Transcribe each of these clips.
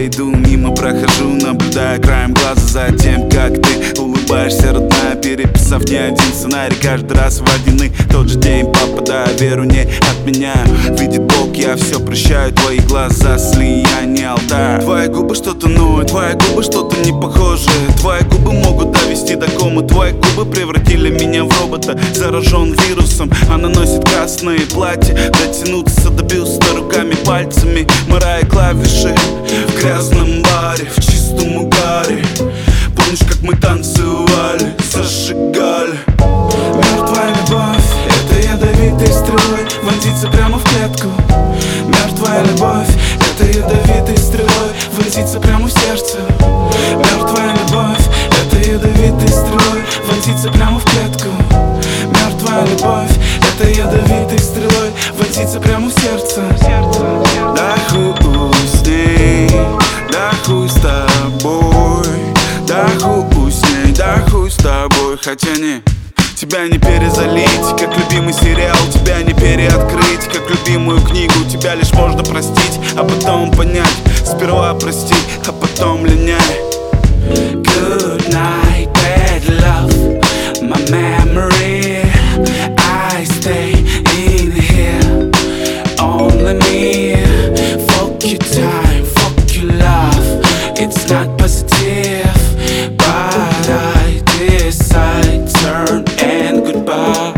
иду мимо, прохожу, наблюдая краем глаза за тем, как ты улыбаешься, родная, переписав не один сценарий. Каждый раз в один и тот же день попадаю, веру не отменяю. Видит Бог, я все прощаю, твои глаза слияние алтарь. Твои губы что-то ноют, твои губы что-то не похожие. Твои губы могут довести до комы, твои губы превратили меня в робота. Заражен вирусом, она носит красные платья, дотянуться до бюста руками, пальцами, морая клавиши в грязном баре, в чистом угаре. Помнишь, как мы танцевали, зажигали? Мертвая любовь, это ядовитой стрелой вонзится прямо в клетку. Мертвая любовь, это ядовитой стрелой вонзится прямо в сердце. Мертвая любовь, это ядовитой стрелой вонзится прямо в клетку. Мертвая любовь, это ядовитой стрелой вонзится прямо в сердце. Да хуй с ней, да хуй с тобой, да хуй с ней, да хуй с тобой. Хотя не, тебя не перезалить, как любимый сериал, тебя не переоткрыть, как любимую книгу. Тебя лишь можно простить, а потом понять. Сперва прости, а потом линяй. Good night, bad love, my memory. I stay in here, only me. Fuck your time, fuck your love. It's not positive, but I decide turn and goodbye.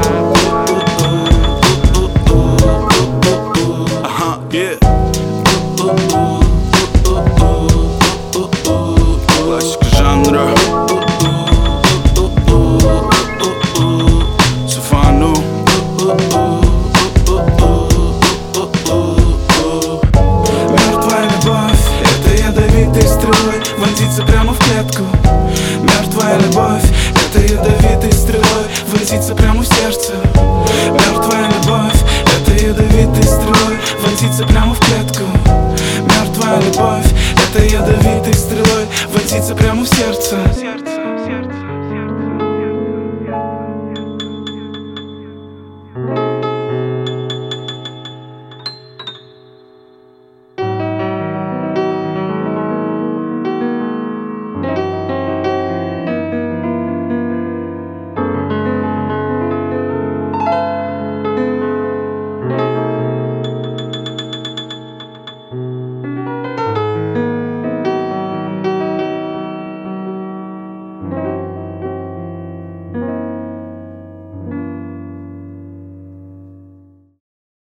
Yeah. Классика жанра. Суфану. Мертвая любовь, это ядовитой стрелой вонзится прямо в клетку. Мертвая любовь, это ядовитой стрелой вонзится прямо в сердце. Мертвая любовь, это ядовитой стрелой вонзится прямо в клетку. Мертвая любовь, это ядовитой стрелой вонзится прямо в сердце.